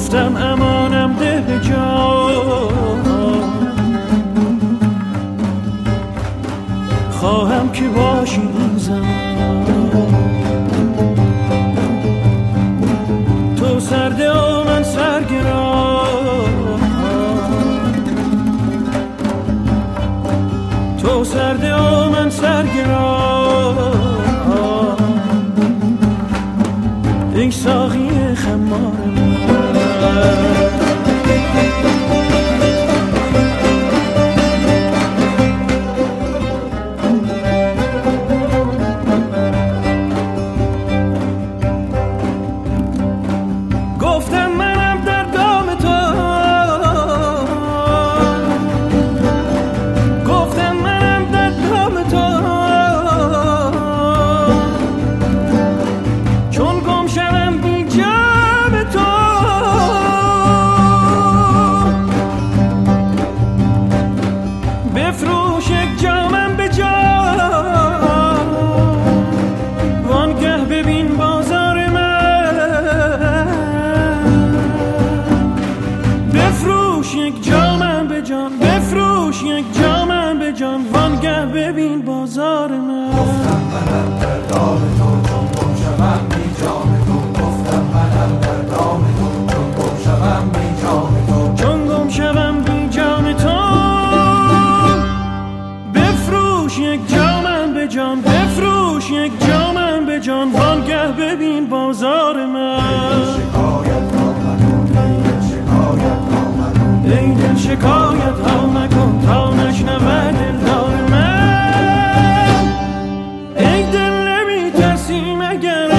گفتم امانم ده به جان، خواهم که باشی این زمان. تو سرده و من سرگران، تو سرده و من سرگران، ای ساقی خمار من. گفتم منم در دام تو، گفتم منم در دام تو، چون گم شدم بی جام تو. بفروش یک جامم به جان، وانگه ببین بازار من. بفروش یک جامم به جان، بفروش یک جامم به جان، وانگه ببین بازار من. گفتم منم در دام تو، چون گم شوم بی جام تو. گفتم منم در دام تو، چون گم شوم بی جام تو. چون گم شوم بی جام تو. بفروش یک جامم به جان، بفروش یک جامم به جان، وانگه ببین بازار من. شکایت ها مکن، ای دل شکایت ها مکن تا نشنود دلدار من. ای دل نمی ترسی مگر